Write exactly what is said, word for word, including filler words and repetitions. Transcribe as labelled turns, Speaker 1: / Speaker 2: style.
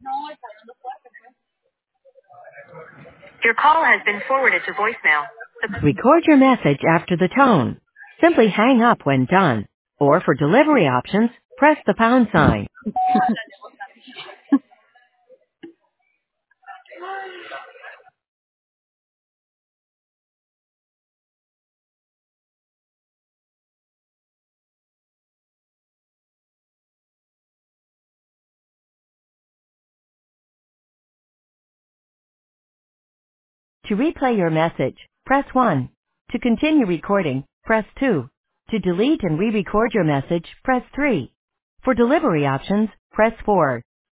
Speaker 1: Your call has been forwarded to voicemail. Record your message after the tone. Simply hang up when done. Or for delivery options, press the pound sign. To replay your message, press one. To continue recording, press two. To delete and re-record your message, press three. For delivery options, press four.